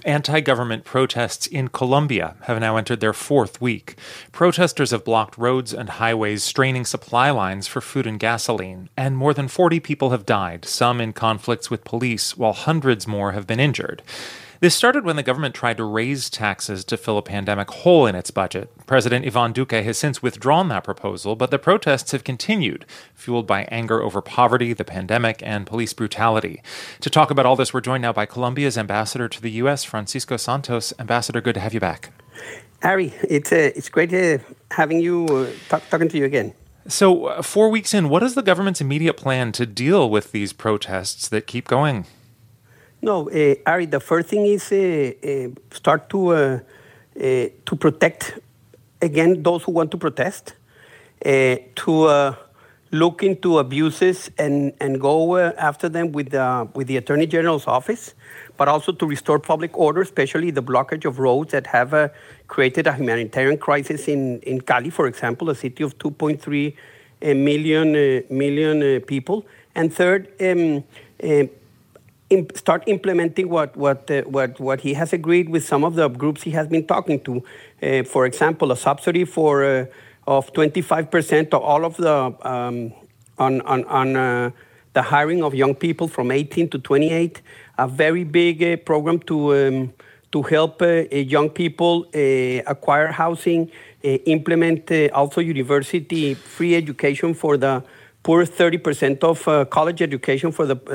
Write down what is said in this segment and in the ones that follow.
Anti-government protests in Colombia have now entered their fourth week. Protesters have blocked roads and highways, straining supply lines for food and gasoline. And more than 40 people have died, some in conflicts with police, while hundreds more have been injured. This started when the government tried to raise taxes to fill a pandemic hole in its budget. President Iván Duque has since withdrawn that proposal, but the protests have continued, fueled by anger over poverty, the pandemic, and police brutality. To talk about all this, we're joined now by Colombia's ambassador to the U.S., Francisco Santos. Ambassador, good to have you back. Ari, it's great having you, talking to you again. So, 4 weeks in, what is the government's immediate plan to deal with these protests that keep going? No, Ari, the first thing is start to protect, again, those who want to protest, to look into abuses and go after them with the Attorney General's office, but also to restore public order, especially the blockage of roads that have created a humanitarian crisis in Cali, for example, a city of 2.3 million people. And third, start implementing what he has agreed with some of the groups he has been talking to. For example, a subsidy of 25% of all of the on the hiring of young people from 18 to 28. A very big program to help young people acquire housing, implement also university free education for the poor 30% of college education for that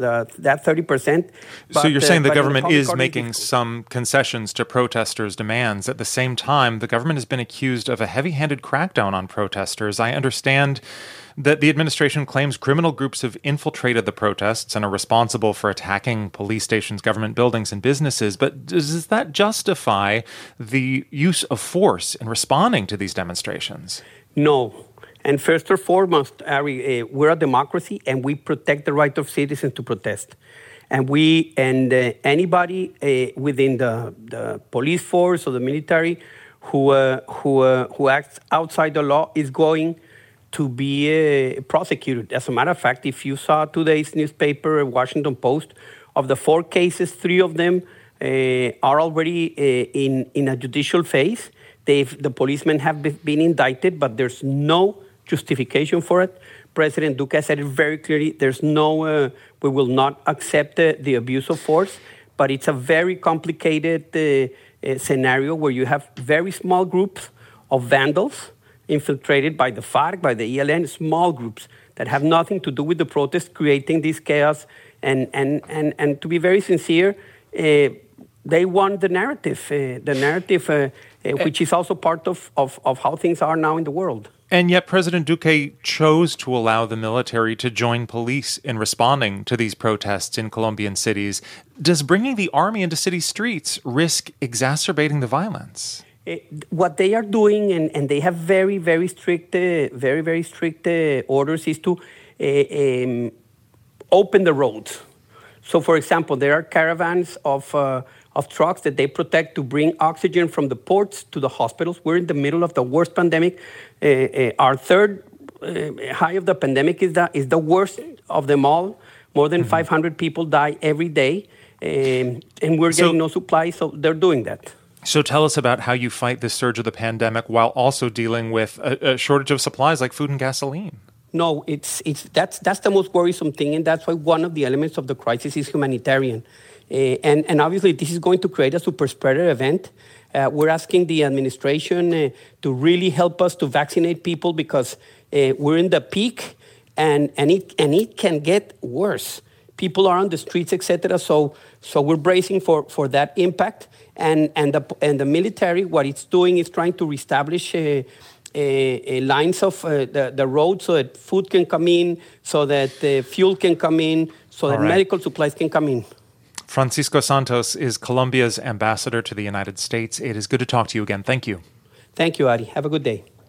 30%. So you're saying the government is making some concessions to protesters' demands. At the same time, the government has been accused of a heavy-handed crackdown on protesters. I understand that the administration claims criminal groups have infiltrated the protests and are responsible for attacking police stations, government buildings, and businesses. But does that justify the use of force in responding to these demonstrations? No. And first and foremost, Ari, we're a democracy, and we protect the right of citizens to protest. And anybody within the police force or the military who acts outside the law is going to be prosecuted. As a matter of fact, if you saw today's newspaper, Washington Post, of the 4 cases, 3 of them are already in a judicial phase. The policemen have been indicted, but there's no justification for it. President Duque said it very clearly. There's no, we will not accept the abuse of force, but it's a very complicated scenario where you have very small groups of vandals infiltrated by the FARC, by the ELN, small groups that have nothing to do with the protest, creating this chaos. And to be very sincere, they want the narrative, which is also part of how things are now in the world. And yet President Duque chose to allow the military to join police in responding to these protests in Colombian cities. Does bringing the army into city streets risk exacerbating the violence? What they are doing, and they have very, very strict orders, is to open the roads. So, for example, there are caravans of trucks that they protect to bring oxygen from the ports to the hospitals. We're in the middle of the worst pandemic. Our third high of the pandemic is the worst of them all. More than 500 people die every day, and we're getting no supply, so they're doing that. So tell us about how you fight this surge of the pandemic while also dealing with a shortage of supplies like food and gasoline. No, that's the most worrisome thing, and that's why one of the elements of the crisis is humanitarian. And obviously, this is going to create a super spreader event. We're asking the administration to really help us to vaccinate people because we're in the peak, and it can get worse. People are on the streets, etc. So we're bracing for that impact. And the military, what it's doing is trying to reestablish lines of the road so that food can come in, so that fuel can come in, so that medical supplies can come in. Francisco Santos is Colombia's ambassador to the United States. It is good to talk to you again. Thank you. Thank you, Ari. Have a good day.